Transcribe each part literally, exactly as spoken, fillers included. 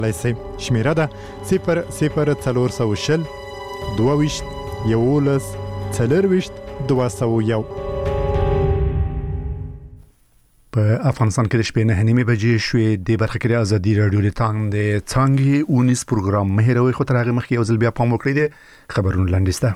لایسي شمیره ده صفر صفر څلور سوه شل دوه ویشت یولس څلور ویشت دوه سوه یو. په افغانستان کې د شپې نه نیمې بجې شوې. د برخه کې د ازادي رادیو د تانګ د څانګې اونیس پروګرام مهیروي خو تر هغه مخکې یو ځل بیا پام وکړئ د خبرونو لاندې.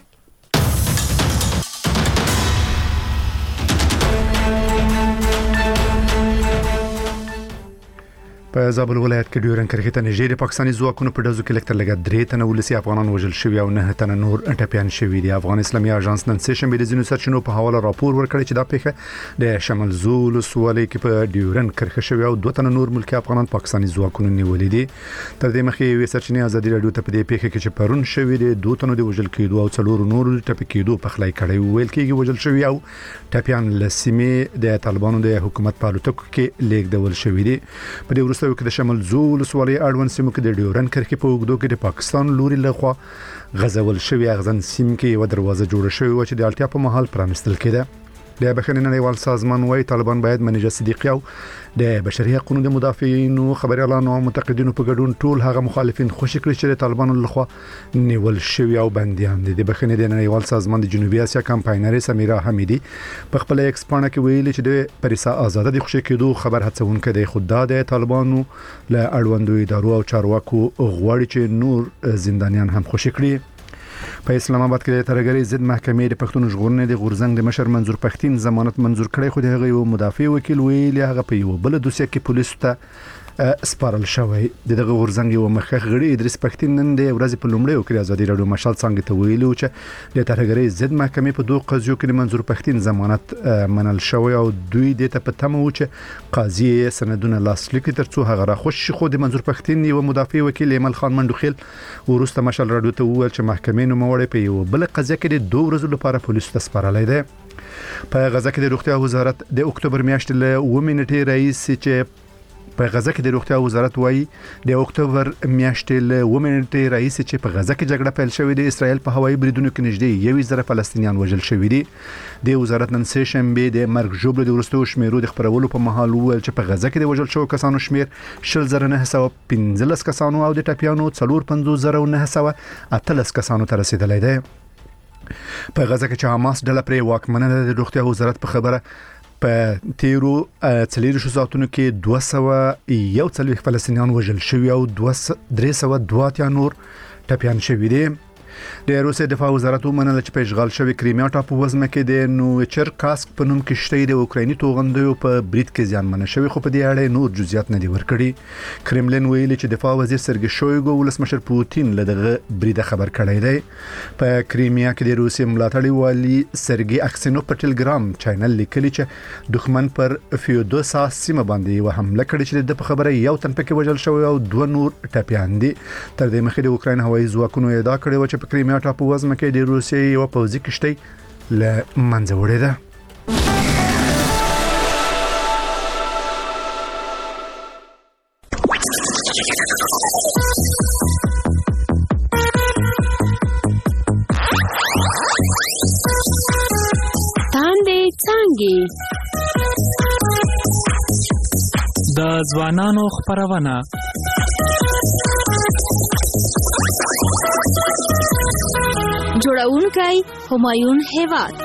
په زابل ولایت کې ډیورن کرښې ته نږدې د پاکستاني ځواکونو په ډزو کې لکتر لګا درې تنه ولسی افغانان وژل شوي او نه تنه نور ټپيان شوي دي. افغان اسلامي اژانس نن سه شنبه د ځینو سرچینو په حواله راپور ورکړی چې دا پیښه د شمال زول سوالي کې په ډیورن کرښه شوي او دوه تنه نور ملکی افغانان پاکستاني ځواکونو نیولې دي. تر دې مخکې یو سرچینه ازادي رادیو ته په دې پیښه کې چې پرون شوي دي دوه تنه د وژل کېدو او څلور نور د ټپي کېدو په خلای کړي ویل کېږي وژل شوي او ټپيان لسمه د طالبانو د حکومت په الوتکو کې لیږدول شوي دي. په دې وروسته کې د شمال زول ولسوالۍ اړوند سیمو کې د ډیورن کرښې په اوږدو کې د پاکستان لوري لخوا غزول شوی اغزن سیم کې یو دروازه جوړه شوې و چې د اړتیا په مهال پرانستل کېده. د بخښنې نړیوال سازمان وايي طالبان باید منیجه صدیقی او د بشري حقوقو د مدافعینو خبريالانو او متقدینو په ګډون ټول هغه مخالفین خوشی کړي چې طالبانو لخوا نیول شوی او بنديان دي. د بخښنې د نړیوال سازمان د جنوبي اسیا کمپاینر سمیرا حمیدی په خپل ایکس پاڼه کې ویلي چې د پریسا آزاد د خوشی کېدو خبر هڅونکې د خدای د طالبانو له اړوندو ادارو او چارواکو غواړي چې نور زندانیان هم خوشی کړي. په اسلام آباد کې د ترګری ضد محکمې د پښتون ژغورنې د غورزنګ د مشر منظور پښتين ضمانت منظور کړی خو د هغه یو مدافع وکیل ویلي هغه په یو بل دوسیه کې پولیسو ته سپارل شوی. دغه غورزنګ یو مخخ غړي ادریس پښتين نن د ورځې په لومړی وکړي ازادي رادیو مشال څنګه ته ویلو چې د ترګری ضد محکمې په دوه قضیو کې منظور پښتين ضمانت منل شوی او دوی د ته په تمه و چې قاضي سندونه لاسلیک ترڅو هغه را خوش خو د منظور پښتين یو مدافع وکیل ایمل خان منډوخیل ورسته مشال رادیو ته وویل چې محکمې نو موړې په یو بل قضیه کې د دوه ورځې لپاره پولیسو ته سپارلای دی. په غزا کې د روغتیا وزارت د اکتوبر میاشتې له اووه نیټې رئیس چې په غزا کې د روغتیا وزارت وایي د اکتوبر میاشتې له اووه نیټې رئیس چې په غزا کې جګړه پیل شوې د اسرائیل په هوایي بریدونو کې نږدې یو زره فلسطینیان وژل شوي دي. د وزارت نن سه شنبه د مرګ ژوبل د ورستو شمیرو د خبرولو په محل وویل چې په غزا کې د وژل شوو کسانو شمیر شل زره نه سوه پنځلس کسانو او د ټپيانو څلور پنځوس زره نه سوه اتلس کسانو ته رسیدلی دی. په غزا کې چې حماس ډله پرې واکمنه د روغتیا وزارت په خبره په تیرو څلور شو ساعتونو کې دوه سوه یو څلوېښت فلسطینیان وژل شوي او درې سوه دوه اتیا نور ټپيان شوي دي. د روسیې دفاع وزارت ومنله چې په اشغال شوی کریمیا ټاپو وزمه کې د نوچرکاسک په نوم کشتۍ د اوکرایني توغندیو په برید کې زیانمن شوی خو په دې اړه نور جزئیات نه دي ورکړي. کرملین ویلي چې دفاع وزیر سرګی شویګو ولسمشر پوتین له دغه برید خبر کړی دی. په کریمیا کې د روسیې ملاتړي والی سرګی اکسینوف په ټلګرام چینل لیکلی چې دښمن پر فیودوسا سیمه باندې یو حمله کړې چې د خبره یو تن پکې وژل شوی او دوه نور ټپيان دي. تر دې مخکې د اوکراین هوایي ځواکونو ادعا کړې و چې په کریمیا ټاپو وزمه کې د روسیې یو پوځي کشتۍ له منځه وړې ده. تاندې څانګې د ځوانانو خپرونه جوړونکی همایون هیواد.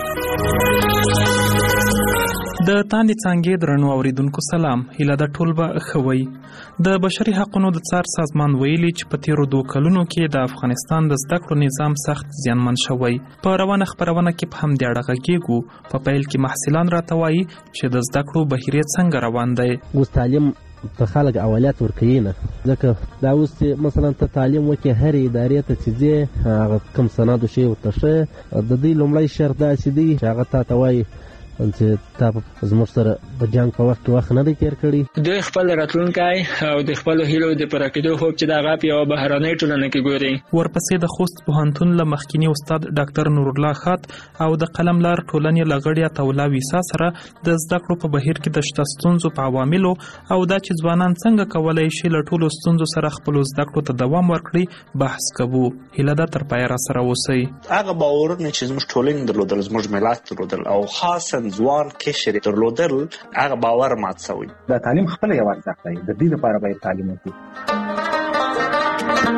د تاندې څانګې درنو اوریدونکو سلام. هیله د ټول به خوي. د بشري حقوقو د څار سازمان ویلي چې په تیرو دوه کلونو کې د افغانستان د زده کړو نظام سخت زیانمن شوی. په روانه خبرونه کې په هم د اړه غږیږو. په پیل کې محصلان راته وایي چې د زده کړو بهیر څنګه روان دی. اوس تعلیم ته خلک اولویت ورکوي نه ځکه دا اوس مثلا ته تعلیم وکړې هرې ادارې ته چې ځې هغه کوم سند شی ورته ښه د دوی لومړی شرط داسې دی چې هغه تا ته وایي چې تا زموږ سره په جنګ په وخت کې وخت نه دی تېر کړی. دوی خپل راتلونکی او د خپلو هیلو د پوره کېدو خوب چې د هغه په یوه بهرنۍ ټولنه کې ګوري. ورپسې د خوست پوهنتون له مخکیني استاد ډاکټر نورالله خات او د قلم لار ټولنې له غړي عطاالله ویسا سره د زده کړو په بهیر کې د شته ستونزو په عواملو او دا چې ځوانان څنګه کولی شي له ټولو ستونزو سره خپلو زده کړو ته دوام ورکړي بحث کوو. هیله ده تر پایه راسره اوسئ. هغه باورونه چې زموږ ټولنې درلودل زموږ ملت درلودل او خاصا ځوان کشر درلودل هغه باور مات شوی. دا تعلیم خپل یو ارزښت دی. د دې لپاره باید تعلیم وکړو.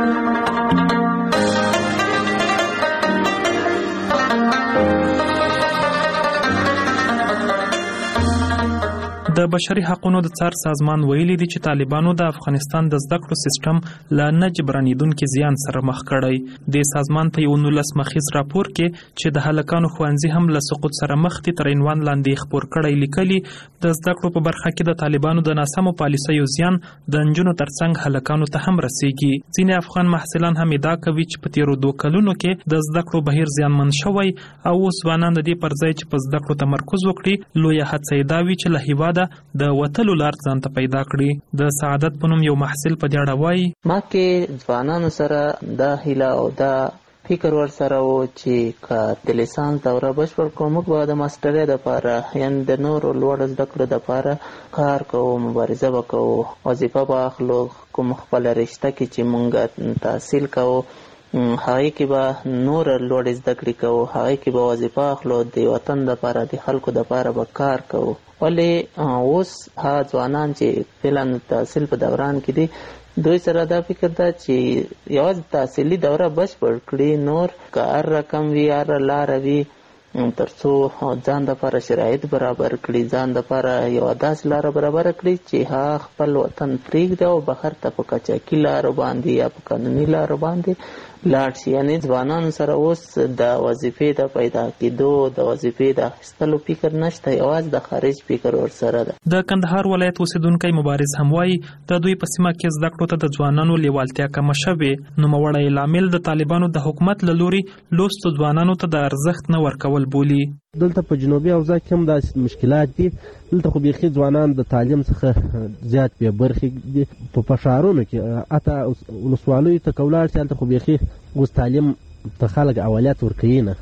د بشري حقوقو د څار سازمان ویلي دی چې طالبانو د افغانستان د زده کړو سیستم له نه جبرانیدونکو زیان سره مخ کړی دی. سازمان په یو نولس مخیز راپور کې چې د هلکانو ښوونځي هم له سقوط سره مخ دي تر عنوان لاندې خبر کړی لیکلي د زده کړو په برخه کې د طالبانو د ناسمو پالیسیو زیان د نجونو ترڅنګ هلکانو ته هم رسیږي. ځینې افغان محصلان هم ادعا کوي چې په تیرو دوه کلونو کې د زده کړو بهیر زیانمن شوی او اوس ځوانان د دې پر ځای چې په زده کړو تمرکز وکړي لویه هڅه یې دا وي چې له هیواده د وتلو لار ځان ته پیدا کړي. د سعادت په نوم یو محصل په دې اړه وایي ما کې ځوانانو سره دا هیله او دا فکر ور سره و چې که د لیسانس دوره بشپړ کړو موږ به د ماسټرۍ دپاره یعنې د نورو لوړو زده کړو دپاره کار کوو، مبارزه به کوو، وظیفه به اخلو. کوم خپله رشته کې چې موږ تحصیل کوو هغې کې به نور لوړې زده کړې کوو، هغې کې به وظیفه اخلو، د وطن دپاره د خلکو دپاره به کار کوو. ولې اوس هغه ځوانان چې فعلا تحصیل په دوران کې دي دوی سره دا فکر ده چې یوازې تحصیلي دوره بشپړ کړي، نور که هر رقم وي هر لاره وي تر څو ځان دپاره شرایط برابر کړي، ځان دپاره یوه داسې لاره برابره کړي چې هغه خپل وطن پرېږدي او بهر ته په قاچاقي لارو باندې یا په قانوني لارو باندې لاړ شي. یعنې ځوانانو سره اوس د وظیفې د پیدا کېدو د وظیفې د اخیستلو فکر نشته، یوازې د خارج فکر ورسره ده. د کندهار ولایت اوسیدونکی مبارز هم وایي د دوی په سیمه کې زده کړو ته د ځوانانو لیوالتیا کمه شوې. نوموړی لامل د طالبانو د حکومت له لورې لوستو ځوانانو ته د ارزښت نه ورکول بولي. دلته په جنوبي اوضاع کې هم داسې مشکلات دي. دلته خو بیخي ځوانان د تعلیم څخه زیات بې برخې دي. په ښارونو کې حتی ولسوالیو ته که ولاړ شي هلته خو بیخي اوس تعلیم ته خلک اولویت ورکوي نه،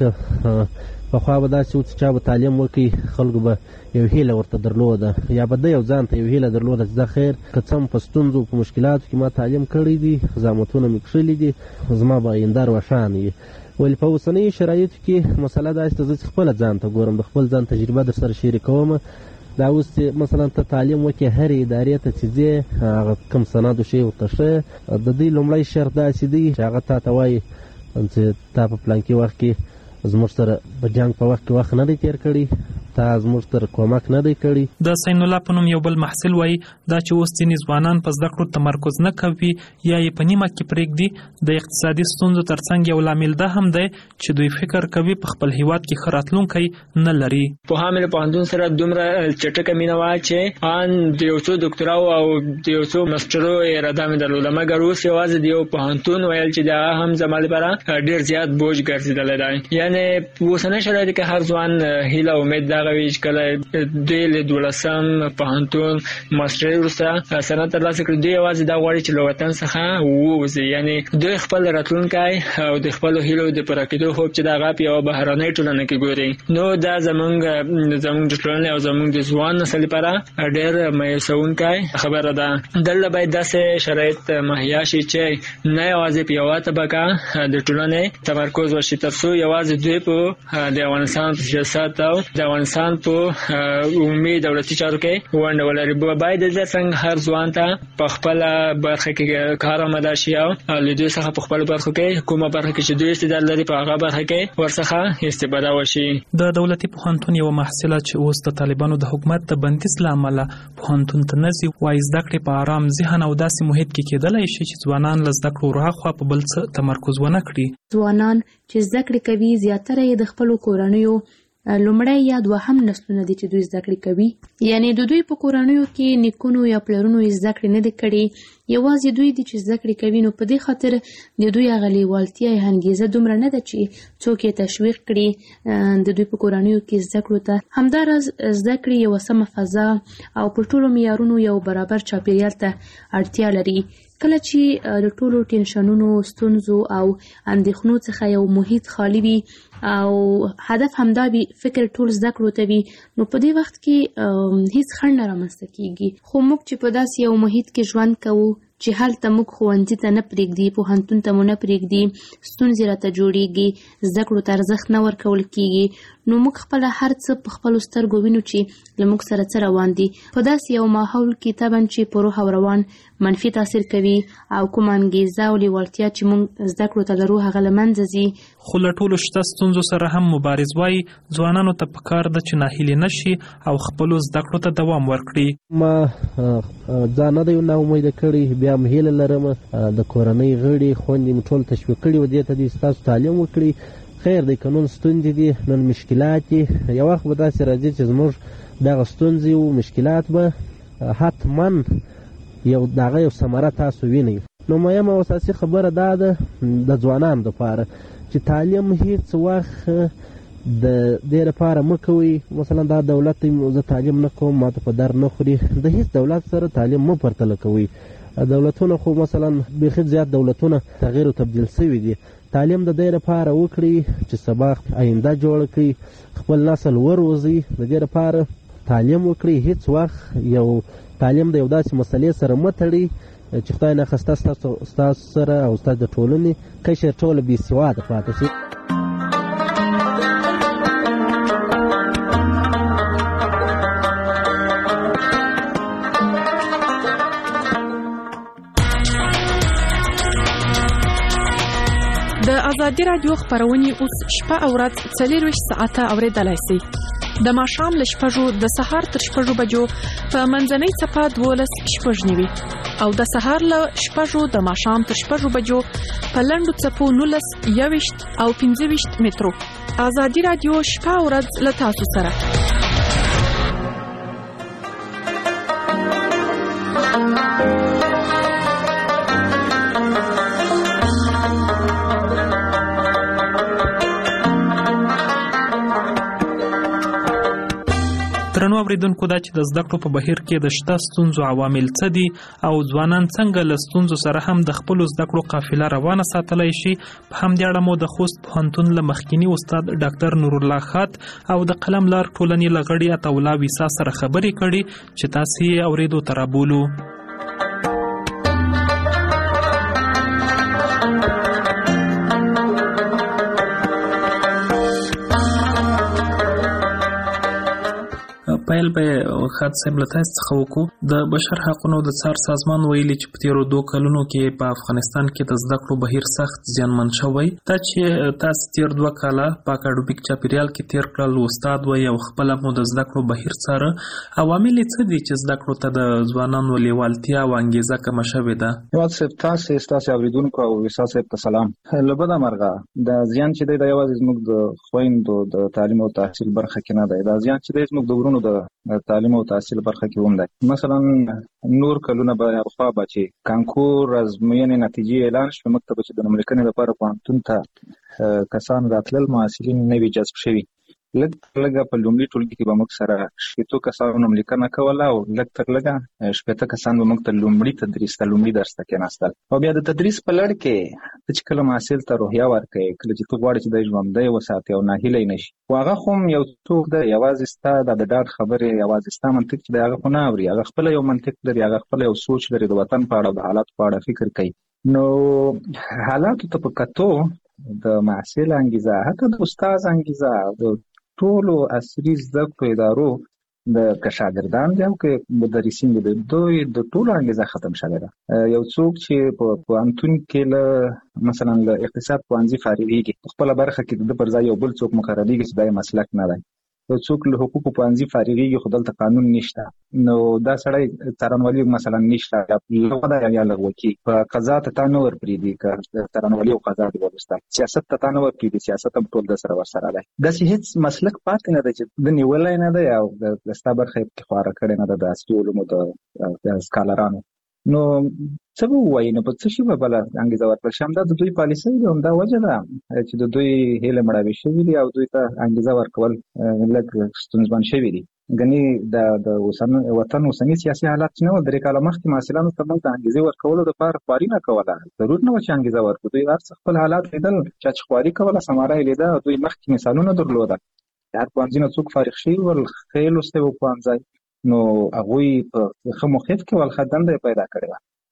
ځکه پخوا به داسې و چې چا به تعلیم وکړي خلکو به یو هیله ورته درلوده یا به ده یو ځان ته یو هیله درلوده چې دا خیر که څه هم په ستونزو په مشکلاتو کې ما تعلیم کړی دي، زحمتونه مې کښلي دي، زما به آینده روښانه وي. ولې په اوسنیو شرایطو کې مسله داسې ده زه چې خپله ځان ته ګورم، د خپل ځان تجربه در سره شریکوم. دا اوس چې مثلا ته تعلیم وکړې هرې ادارې ته چې ځې هغه کوم سند شی ورته ښه د دوی لومړی شرط داسې دی چې هغه تا ته وایي چې تا په پلانکي وخت کې زموږ سره په جنګ په وخت کې وخت نه دی تېر کړی، تا زموږ تر کومک نه دی کړی. د سین الله په نوم یو بل محصل وایي دا چې اوس ځینې ځوانان په زده کړو تمرکز نه کوي یا یې په نیمه کې پرېږدي د اقتصادي ستونزو ترڅنګ یو لامل دا هم دی چې دوی فکر کوي په خپل هیواد کې ښه راتلونکی نه لري. پوهان له پوهنتون سره دومره چټکه مینه وه چې ان د یو څو ډاکټراو او د یو څو ماسټرو اراده مې درلوده، مګر اوس یوازې د یو پوهنتون ویل چې دا هم زما لپاره ډېر زیات بوج ګرځېدلی دی. یعنې په اوسنۍ شرایطو کې هر ځوان هیله او امید دغه وي چې کله دوی له دولسم پوهنتون ماسټرۍ وروسته سند ترلاسه کړي دوی یوازې دا غواړي چې له وطن څخه ووځي. یعنې دوی خپل راتلونکی او د خپلو هیلو د پوره کېدو خوب چې د هغه په یوه بهرنۍ ټولنه کې ګوري. نو دا زموږ زموږ د ټولنې او زموږ د ځوان نسل لپاره ډېر مایوسونکی خبره ده. دلته باید داسې شرایط مهیا شي چې نه یوازې په یوه طبقه د ټولنې تمرکز وشي تر څو یوازې دوی په د افغانستان په سیاست او د افغانستان په عمومي دولتي چارو کې ونډه ولري. باید د څنګه هر ځوان ته په خپله برخه کې کار آماده شي او له دوی څخه په خپلو برخو کې کومه برخه کې چې دوی استعداد لري په هغه برخه کې ورڅخه استفاده وشي. د دولتي پوهنتون یوه محصله چې اوس د طالبانو د حکومت د بندیز له امله پوهنتون ته نه ځي وایي زده کړې په ارام ذهن او داسې محیط کې کېدلی شي چې ځوانان له زده کړو وراخوا په بل څه تمرکز ونه کړي. ځوانان چې زده کړې کوي زیاتره یې د خپلو کورنیو لومړی یا دوهم نسلونه دي چې دوی زده کړې کوي، یعنې د دوی په کورنیو کې نیکونو یا پلرونو یې زده کړې نه دي کړې، یوازې دوی دي چې زده کړې کوي. نو په دې خاطر د دوی هغه لیوالتیا یا انګیزه دومره نه ده چې څوک یې تشویق کړي د دوی په کورنیو کې زده کړو ته. همداراز زده کړې یوه سمه فضا او په ټولو معیارونو یو برابر چاپیریال ته اړتیا لري. کله چې د ټولو ټینشنونو، ستونزو او اندېښنو څخه یو محیط خالی وي او هدف همدا وي فکر ټول زده کړو ته وي، نو په دې وخت کې هیڅ خنډ نه رامنځته کیږي. خو موږ چې په داسې یو محیط کې ژوند کوو چې هلته موږ ښوونځي ته نه پرېږدي، پوهنتون ته مو نه پرېږدي، ستونزې راته جوړېږي، زده کړو ته ارزښت نه ورکول کېږي، نو موږ خپله هر څه په خپلو سترګو وینو چې له موږ سره څه روان دي. په داسې یو ماحول کې طبعا چې په روح او روان منفي تاثیر کوي او کوم انګیزه او لیوالتیا چې موږ زده کړو ته لرو هغه له منځه ځي. خو له ټولو شته ستونزو سره هم مبارز وایي ځوانانو ته پکار ده چې ناهیلي نشي او خپلو زده کړو ته دوام ورکړي. ما ځان نه دی نا امیده کړی، بیا هم هیله لرم د کورنۍ غړي خویندې مې ټول تشویق کړي و دې ته دي ستاسو تعلیم وکړي. خیر دی که نن ستونزې دي نن مشکلات دي، یو وخت به داسې راځي چې زموږ دغه ستونزې او مشکلات به حتما یو دغه یو ثمره تاسو وینئ. نو مهمه او اساسي خبره دا ده د ځوانانو دپاره چې تعلیم هېڅ وخت د دې لپاره مه کوئ مثلا دا دولت زه تعلیم نه کوم ماته په در نه خوري، د هېڅ دولت سره تعلیم مه پرتله کوئ. دولتونه خو مثلا بیخي زیات دولتونه تغییر او تبدیل شوي دي. تعلیم د دې لپاره وکړي چې سبا آینده جوړه کړي، خپل نسل وروزي. د دې لپاره تعلیم وکړي، هېڅ وخت یو تعلیم د یو داسې مسلې سره مه تړي چې خدای ناخواسته ستاسو سره او ستاسو د ټولنې قشر ټوله بې سواده پاتې شي. د ازادي راډیو خپرونې اوس شپه او ورځ څلېرویشت ساعته اورېدلی سئ. د ماښام له شپږو د سهار تر شپږو بجو په منځنۍ څپه دولس شپږ نوي او د سهار له شپږو د ماښام تر شپږو بجو په لنډو څپو نولس یوویشت او پنځه ویشت مترو. ازادي راډیو شپه او ورځ له تاسو سره. درنو اوریدونکو دا چې د زده کړو په بهیر کې د شته ستونزو عوامل څه دي او ځوانان څنګه له ستونزو سره هم د خپلو زده کړو قافله روانه ساتلی شي، په همدې اړه مو د خوست پوهنتون له مخکیني استاد ډاکټر نورالله خات او د قلم لار ټولنې له غړي عطاالله ویسا سره خبرې کړي چې تاسې یې اورېدو ته رابولو. پیل به خاط صاحب له تاسو څخه وکړو. د بشر حقونو د څار سازمان ویلي چې په تیرو دوه کلونو کې په افغانستان کې د زده کړو بهیر سخت زیانمن شوی. دا چې تاسو تیر دوه کاله په اکاډمیک چاپیریال کې تیر کړل، استاد وایي او خپله مو د زده کړو بهیر څاره، عوامل یې څه دي چې زده کړو ته د ځوانانو لیوالتیا او انګیزه کمه شوې ده؟ هیواد صاحب تاسې ستاسې اورېدونکو او ویسا صاحب ته سلام. له بده مرغه د زیان چې دی دا یوازې زموږ د خویندو د تعلیم او تحصیل برخه کې نه دی، دا زیان چې دی زموږ د ورونو د تعلیم او تحصیل برخه کې هم دی. مثلا نور کلونه به خوا به چې کانکور ازموینې نتیجې اعلان شوې، موږ ته به چې د نومړي کړنې لپاره پوهنتون ته کسان راتلل، محصلین نوي جذب شوي. لږ تر لږه په لومړي ټولګي کې به موږ سره شپېتو کسانو نوملیکنه کوله او لږ تر لږه شپېته کسان به موږ ته لومړي تدریس ته لومړي درس ته کېناستل. او بیا د تدریس په لړ کې ته چې کله محصل ته روحیه ورکوې، کله چې ته غواړې چې دی ژوندی وساتې او ناهیلی نه شي، خو هغه خو هم یو څوک دی یوازې ستا د ډاډ خبرې، یوازې ستا منطق چې دی هغه خو نه اوري، هغه خپله یو منطق لري، هغه خپله یو سوچ لري، د وطن په اړه د حالاتو په اړه فکر کوي. نو حالاتو ته په کتو د محصل انګیزه، حتی د استاد انګیزه، د ټولو عصري زده کړو ادارو د که شاګردان دي او که مدرسین دي، دوی د ټولو انګیزه ختم شوې ده. یو څوک چې په پوهنتون کې له مثلا له اقتصاد پوهنځي فارغېږي، په خپله برخه کې د ده پر ځای یو بل څوک مقرریږي چې دا یې مسلک نه دی. یو څوک له حقوقو پوهنځي فارغېږي خو دلته قانون نشته، نو دا سړی څارنوالي مثلا نشته، لغوه ده یا لغوه کېږي. په قضا ته تا نه ورپرېږدي که څارنوالي او قضا دې وروسته، سیاست ته تا نه ورپرېږدي، سیاست هم ټول د سره ورسره دی. داسې هېڅ مسلک پاتې نه دی چې ده نیولی نه دی او د ستا برخه یې پکې خواره کړې نه ده د عصري علومو د سکالرانو. نو څه به ووایي، نو په څه شي به بله انګیزه ورکړل شي؟ همدا د دوی پالیسۍ دي، همدا وجه ده چې د دوی هیلې مړاوې شوي دي او دوی ته انګیزه ورکول لږ ستونزمن شوي دي. ګنې د وطن اوسني سیاسي حالات چې نه وو، درې کاله مخکې محصلانو ته موږ د انګیزې ورکولو دپاره خواري نه کوله، ضرور نه وه چې انګیزه ورکړو. دوی هر څه خپل حالات لیدل، چا چې خواري کوله ثمره یې لیده، دوی مخکې مثالونه درلوده. د هر پوهنځي نه څوک فارغ شوي ول، ښه یې لوستی و پوهنځی، نو هغوی په ښه موقف کې ول، ښه دنده یې پیدا کړې وه.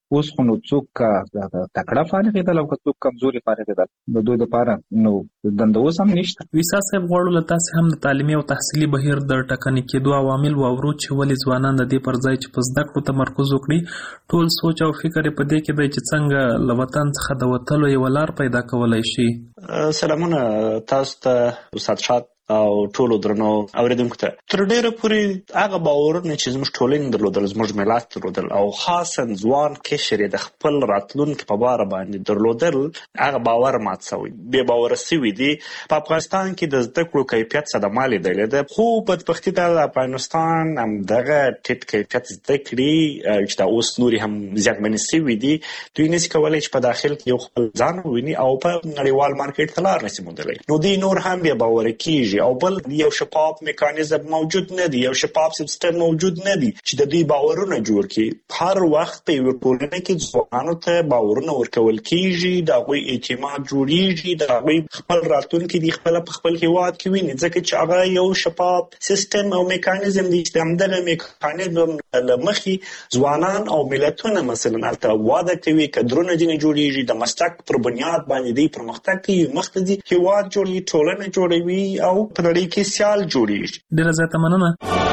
اوس خو نو څوک تکړه فارغېدل او که څوک کمزوري فارغېدل د دوی دپاره نو دنده اوس هم نشته. ویسا صاحب غواړو له تاسې هم د تعلیمي او تحصیلي بهیر د ټکني کېدو عوامل واورو چې ولې ځوانان د دې پر ځای چې په زده کړو تمرکز وکړي ټول سوچ او فکر یې په دې کې دی چې څنګه له وطن څخه د وتلو یوه لار پیدا کولی شي. سلامونه تاسو ته استاد شاد او ټولو درنو اوریدونکو ته. تر ډیره پورې هغه باورونه چې زموږ ټولنې درلودل زموږ ملت درلودل او خاصا ځوان کشر د خپل راتلونکي په باره باندې درلودل هغه باور مات شوی بې باوره شوي دي. په افغانستان کې د زده کړو کیفیت صدمه لیدلې ده خو بدبختي ده د افغانستان همدغه ټیټ کیفیت زده کړې چې دا اوس نورې هم زیانمنې شوي دي دوی نشي کولی چې په داخل کې یو خپل ځان وویني او په نړیوال مارکیټ ته لار نشي موندلی. نو دوی نور هم بې باوره کېږي او بل یو شفاف میکانیزم موجود نه دی، یو شفاف سیستم موجود نه دی چې د دوی باورونه جوړ کړي. هر وخت په یو ټولنه کې ځوانانو ته باورونه ورکول کیږي، د هغوی اعتماد جوړیږي، د هغوی خپل راتلونکي دی خپل په خپل هیواد کې ویني، ځکه چې هغه یو شفاف سیستم او میکانیزم دی چې همدغه میکانیزم له مخې ځوانان او ملتونه مثلا هلته واده کوي، کدرونه ځینې جوړیږي، د مسلک پر بنیاد باندې دی پرمختګ کوي، مخکې دی هیواد جوړوي، ټولنه جوړوي او په نړۍ کې سیال جوړیږي. ډېره زیاته مننه.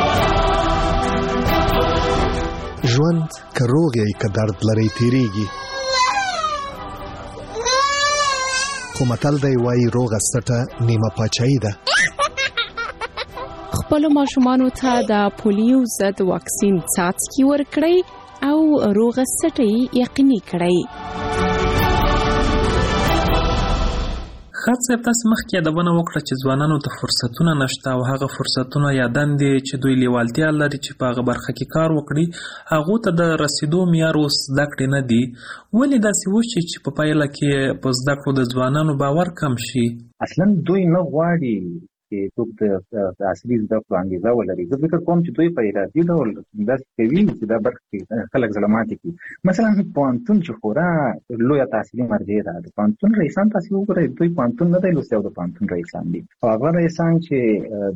ژوند که روغ یې که درد لرئ تیریږي، خو متل دی وایي روغه سټه نیمه پاچاهي ده. خپلو ماشومانو ته د پولیو ضد واکسین څاڅکي ورکړئ او روغه سټه یقیني کړئ. خاص صاحب تاسو مخکې یادونه وکړه چې ځوانانو ته فرصتونه نشته او هغه فرصتونه یا دندې چې دوی لیوالتیا لري چې په هغه برخه کې کار وکړي هغو ته د رسیدو معیار اوس زده کړې نه دي. ولې داسې وشي چې په پایله کې په زده کړو د ځوانانو باور کم شي؟ اصلا دوی نه غواړي چې څوک د اصلي زده کړو انګېزه ولري. زه فکر کوم چې دوی په ارادي ډول داسې کوي چې دا برخه کې خلک زړه ماتې کړي. مثلا پوهنتون چې خورا لویه تحصیلي مرجع ده، د پوهنتون رئیسان تاسې وګورئ دوی پوهنتون نه دی لوستی او د پوهنتون رئیسان دي. او هغه رئیسان چې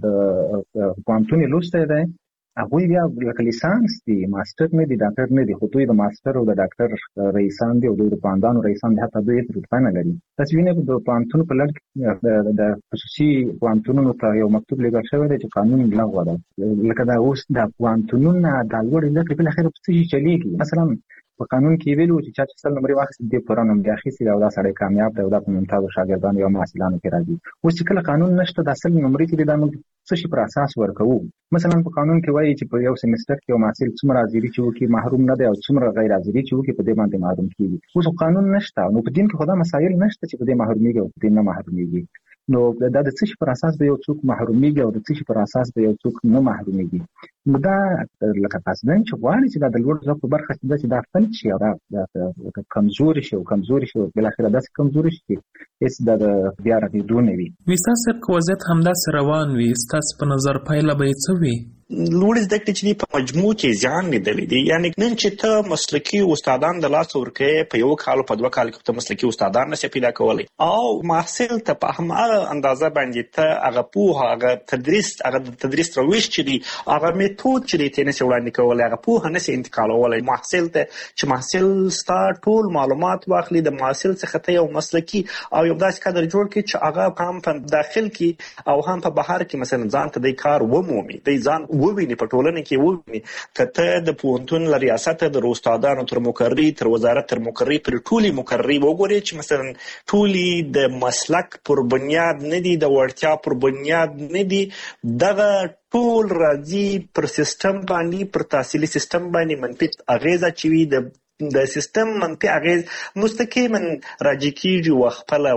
د پوهنتون یې لوستی دی هغوی بیا لکه لیسانس دي، ماسټر نه دي، ډاکټر نه دي، خو دوی د ماسټر او د ډاکټر رئیسان دي او دوی د پوهندانو رئیسان دي، حتی دوی هېڅ رتبه نه لري. تاسې وینئ د پوهنتون په لړ کې د خصوصي پوهنتونونو ته یو مکتوب لیږل شوی دی چې قانون لغوه ده. لکه دا اوس د پوهنتونونه دا لوړې زده کړې بالاخره په څه شي چلېږي. مثلا په قانون کې ویلو چې چا چې سل نمرې واخیستې دې پوره نمرې اخیستې او دا سړی کامیاب دی او دا په ممتازو شاګردانو یا محصلانو کې راځي. اوس چې کله قانون نشته دا سل نمرې چې دي دا موږ څه شي پر اساس ورکوو. مثلا په قانون کې وایي چې په یو سیمستر کې یو محصل څومره حاضري چې وکړي محروم نه دی او څومره غیر حاضري چې وکړي په دې باندې محروم کېږي. اوس قانون نشته نو په دین کې خو دا مسایل نشته چې په دې محرومیږي او په دې نه محرومیږي. نو دا د څه شي پر اساس به یو څوک محرومیږي او د څه شي پر اساس به یو څوک نه محرومیږي. نو دا لکه قاصدین چې غواړي چې دا د لوړ زده کړو برخه چې دا فلج شي او دا کمزوري شي او کمزوري شي او بالاخره داسې کمزوري شي چې هېڅ د بیا رغېدو نه وي. ویسا صاحب که وضعیت همداسې روان وي ستاسو په نظر پایله به یې څه وي؟ لوړې زده کړې چې دي په مجموع کې زیان لیدلی دي. یعنې نن چې ته مسلکي استادان د لاسه ورکوې په یو کال په دوه کال کې ته مسلکي استادان نشې پیدا کولی او محصل ته په هماغه اندازه باندې ته هغه پوهه هغه تدریس هغه د تدریس روش چې دي هغه میتود چې دی ته نشي وړاندې کولی هغه پوهه نشي انتقالولی محصل ته چې محصل ستا ټول معلومات واخلي د محصل څخه ته یو مسلکي او یو داسې کادر جوړ کړي چې هغه هم په داخل کې او هم په بهر کې مثلا ځان ته دی کار ومومي دی ځان وویني په ټولنه کې وویني. که ته د پوهنتون له ریاسته د استادانو تر مقرري تر وزارت تر مقرري پر ټولې مقرري وګورې چې مثلا ټولې د مسلک پر بنیاد نه دي د وړتیا پر بنیاد نه دي دغه ټول راځي پر سیستم باندې پر تحصیلي سیستم باندې منفي اغیزه اچوي. د د سیستم منفي اغیز مستقیما راجع کېږي او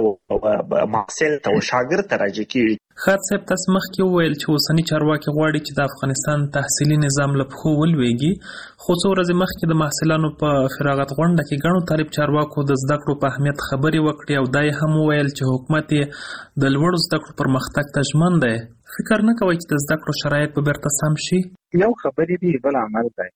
خپله محصل ته او شاګرد ته راجع کېږي. خاط صاحب تاسو مخکې وویل چې اوسني چارواکي غواړي چې د افغانستان تحصیلي نظام له پښو ولویږي، خو څو ورځې مخکې د محصلانو په فراغت غونډه کې ګڼو طالب چارواکو د زده کړو په اهمیت خبرې وکړې او دا یې هم وویل چې حکومت یې د لوړو زده کړو پرمختګ ته ژمن دی. فکر نه کوئ چې د زده کړو شرایط به بیرته سم شي؟ یو خبرې دي بل عمل دی.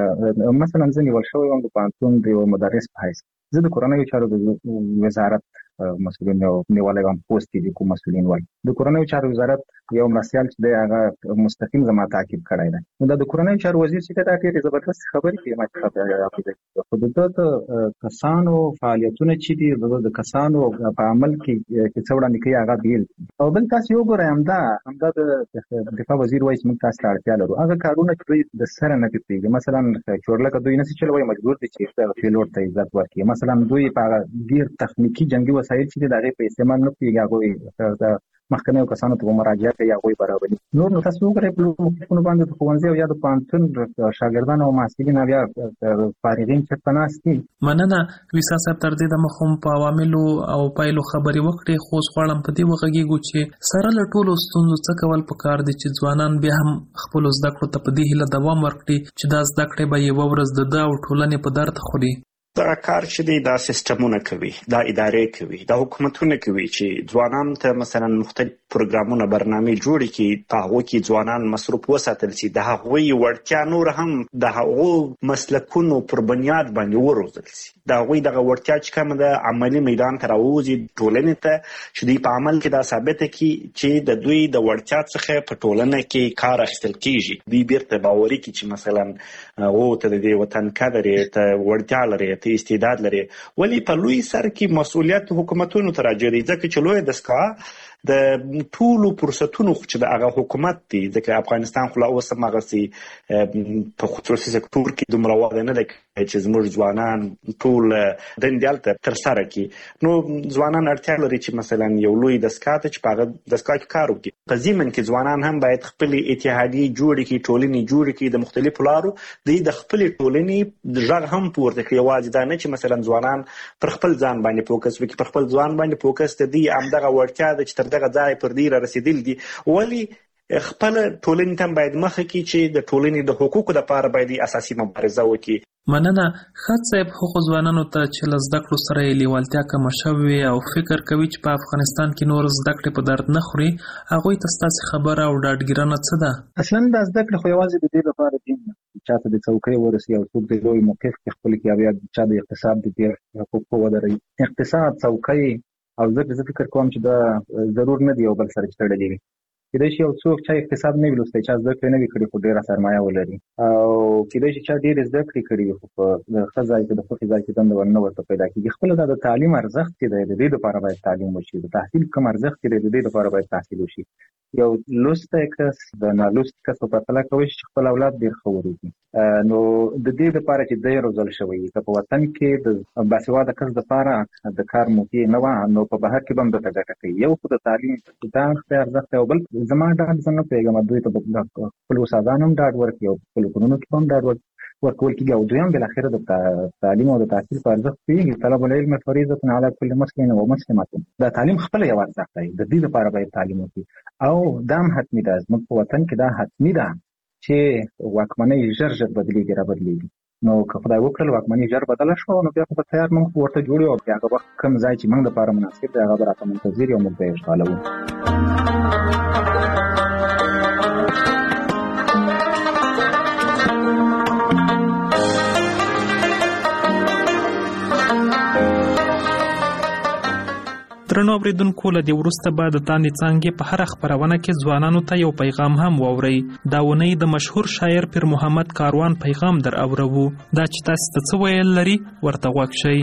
مثلا زه نیول شوی وم د پوهنتون د یو مدرس په حیث. زه د کورنیو چارو د وزارت مسؤلین او نیولای هم پوسټ دي کوم مسؤلین وایي د کورنیو چارو وزارت یو مرستیال چې دی هغه مستقیم زما تعقیب کړی دی. نو د کورنیو چارو وزیر چې دا ډېرې زبردست خبرې کوي ما ته خو د کسانو فعالیتونه چې دي د کسانو په عمل کې چې څه وړاندې کوي هغه بیل او بل تاسو یو ګورئ همدا همدا د دفاع وزیر وایي چې موږ تاسو ته اړتیا لرو هغه کارونه چې دوی د سره نه کوي مثلا چورلکه دوی نشي چلوي مجبور دي چې پیلوټ ته عزت ورکړي مثلا دوی په ډیر تخنیکی جنگي وسایل چې د هغه په استعمال نه کوي هغه مخکنیو کسانو ته مراجعه کوي هغه برابري نور نو تاسو وګورئ په مختلفو باندې د ښوونځي او یا د پوهنتون شاګردان او محصلین بیا فارغین چې پناست دي. مننه ویسا صاحب تر دې د مخوم په عواملو او پایلو خبري وکړي خو غواړم په دې وغږیږو چې سره له ټولو ستونزو څه کول پکار دي چې ځوانان بیا هم خپل زده کړو ته په دې هیله دوام ورکړي چې دا زده کړې به یوه ورځ د ده او ټولنې په درد خوري. دا کار چې دی دا سیستمونه کوي دا ادارې کوي دا حکومتونه کوي چې ځوانان ته مثلا مختلف پروګرامونه برنامې جوړ کړي په هغه کې ځوانان مصروف وساتل شي د هغوی وړتیا نور هم د هغو مسلکونو پر بنیاد باندې وروزل شي د هغوی دغه وړتیا چې کوم د عملی میدان ته راوځي ټولنې ته چې دوی په عمل کې دا ثابت کړي چې د دوی د وړتیا څخه په ټولنه کې کار اخیستل کیږي دوی بیرته باوري کړي چې مثلا او ته د دې وطن قدر ته وړتیا لري استعداد لري ولی په لوی سر کې مسؤلیت حکومتونو ته راځي ځکه چې لوی دستګاه د ټولو فرصتونو چې د هغه حکومت دی ځکه افغانستان خو لا اوس هم هغسې په خصوصي سکتور کې دومره وده نه ده چې زموږ ځوانان ټول دندې هلته ترسره کړي نو ځوانان اړتیا لري چې مثلا یو لوی دستګاه ته چې په هغه دستګاه کې کار وکړي په ضمن کې ځوانان هم باید خپلې اتحادیې جوړې کړي ټولنې جوړې کړي د مختلفو لارو دوی د خپلې ټولنې غږ هم پورته کړي یوازې دا نه چې مثلا ځوانان پر خپل ځان باندې فوکس وکړي پر خپل ځوان باندې فوکس د دې همدغه وړتیا ده چې تر دغه ځای پر دې را رسېدل دي ولې خپل ټولنې ته باید مخه کړي چې د ټولنې د حقوقو لپاره باید اساسي مبارزه وکړي. مننه ښاد صاحب هغو ځوانانو ته چې له زده کړو سره یې لیوالتیا کمه شوې او فکر کوي چې په افغانستان کې نور زده کړې په درد نه خوري هغوی ته ستاسې خبره او ډاډګیرنه څه ده؟ اصلا دا زده کړې خو یوازې د دې لپاره دي چا ته د څوکۍ ورسي او څوک د لوی موقف کې خپل کې بیا چا د اقتصاد د دې حقوقو ودروي اقتصاد څوکۍ او زه زه فکر کوم چې دا ضرور نه دی یو بل سره تړلي وي کېدای شي یو څوک چې اقتصاد نه وي لوستی چا زده کړې نه وي کړې خو ډېره سرمایه ولري او کېدای شي چا ډېرې زده کړې کړي وي خو په ښه ځای کې د خوښې ځای کې دنده ورنه ورته پیدا کېږي خپله دا د تعلیم ارزښت چې دی د دې لپاره باید تعلیم وشي د تحصیل کوم ارزښت چې دی د دې لپاره باید تحصیل وشي یو لوستی کس د نالوستي کس په پرتله کولی شي چې خپل اولاد ډېر ښه وروزي نو د دې لپاره چې دی روزل شوی که په وطن کې د باسواده کس دپاره د کار موقع نه وه نو په بهر کې به هم درته ګټه کوي یو خو د تعلیم دا ښه ارزښت دی او بل زما ډاډ زه نه پوهېږم دوی ته به خپلو استادانو هم ډاډ ورکړي او خپلو کورونو کې به هم ډاډ ورکول کېږي او دوی هم بالاخره د تعلیم او د تحصیل په ارزښت پوهېږي طلب العلم فریضة علی کل مسلم و مسلمة دا تعلیم خپله یو ارزښت دی د دې لپاره باید تعلیم وکړي او دا هم حتمي ده زموږ په وطن کې دا حتمي ده چې واکمنۍ ژر ژر بدلېږي را بدلېږي نو که خدای وکړل واکمنۍ ژر بدله شوه نو بیا خو به تیار موږ ورته جوړ یو او بیا هغه وخت کوم ځای چې موږ دپاره مناسب دی هغه به راته منتظر یو موږ به یې اشغالوو. درنو اوریدونکو له دې وروسته به د تاندې څانګې په هره خپرونه کې ځوانانو ته یو پیغام هم واورئ. دا اونۍ د مشهور شاعر پیر محمد کاروان پیغام در اورو دا چې تاسو ته څه ویل لري ورته غوږ شئ.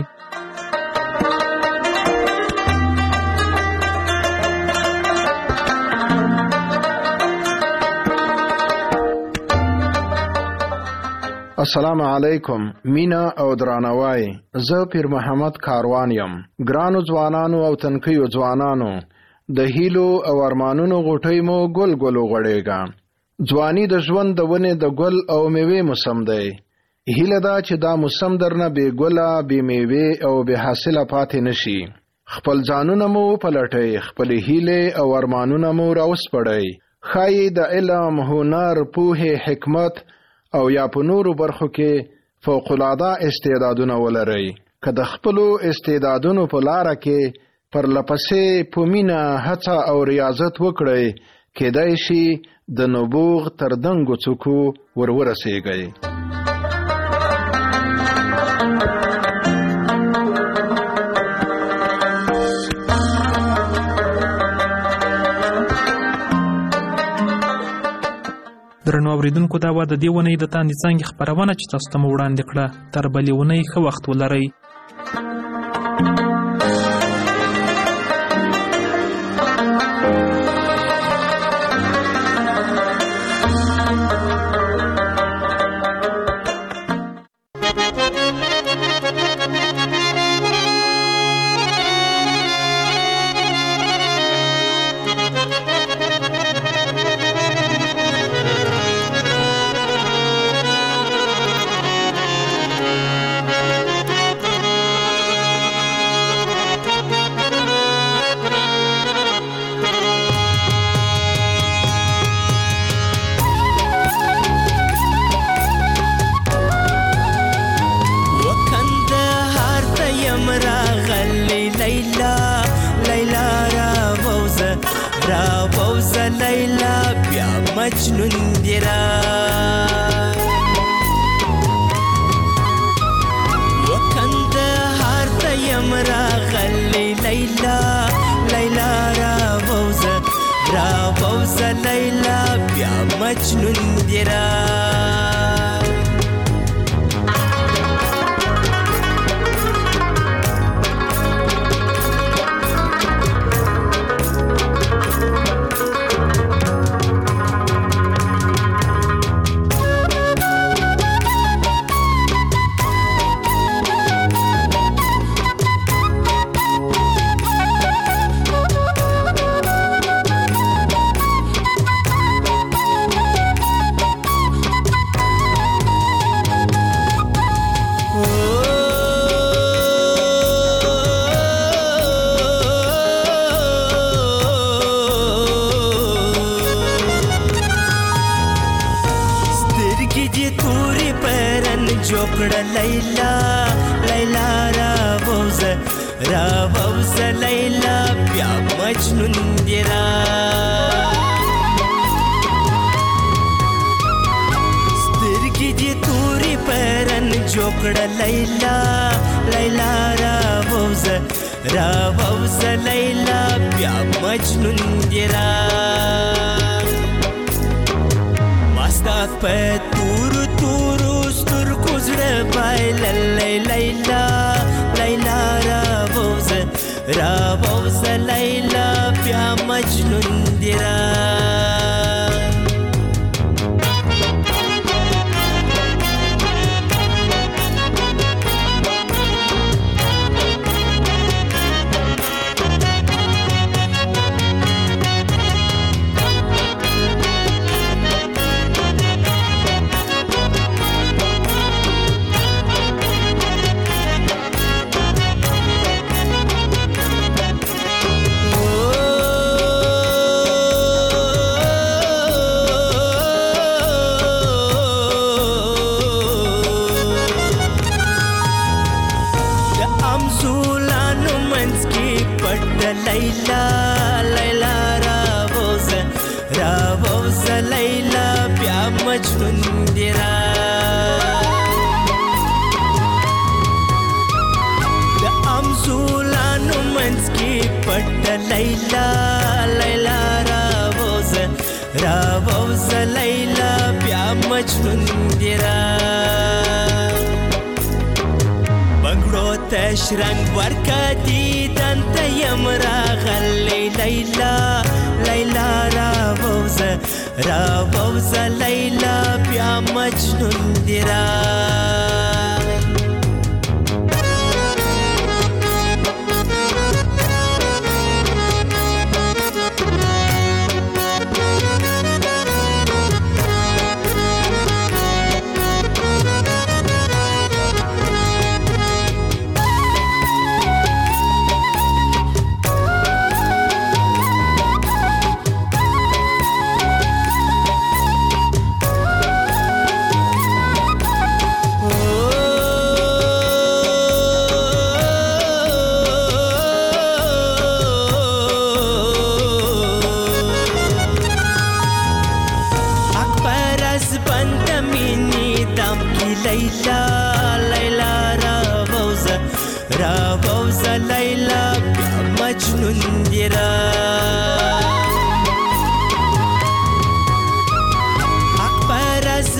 السلام علیکم مینا او درانوای زه پیر محمد کاروان یم. ګرانو ځوانانو او تنکیو ځوانانو د هیلو او ارمانونو غوټۍ مو ګل ګل وغوړېږه. ځواني د ژوند د ونې د ګل او میوې موسم دی. هیله ده چې دا موسم درنه بې ګله بې میوې او بې حاصله پاتې نشي. خپل ځانونه مو پلټئ خپلې هیلې او ارمانونه مو راوسپړئ. ښایي د علم هنر پوهې حکمت او یا په نورو برخو کې فوق العاده استعدادونه ولرئ. که د خپلو استعدادونو په لاره کې پر لپسې په مینه هڅه او ریاضت وکړئ کېدای شي د نبوغ تر دنګو څوکو ور ورسیږئ. اوریدونکو دا وه د دې اونۍ د تاندې څانګې خپرونه چې تاسو ته مو وړاندې کړه. تر بلې اونۍ ښه وخت ولرئ.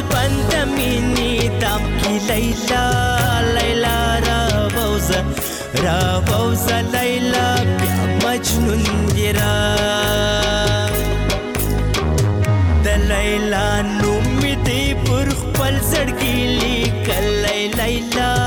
بند مینی دم کی لیلا لیلا را بوزه را بوزه لیلا بیا مجنون دی را د لیلا نوم دی پر خپل زړګي لیکل لیلا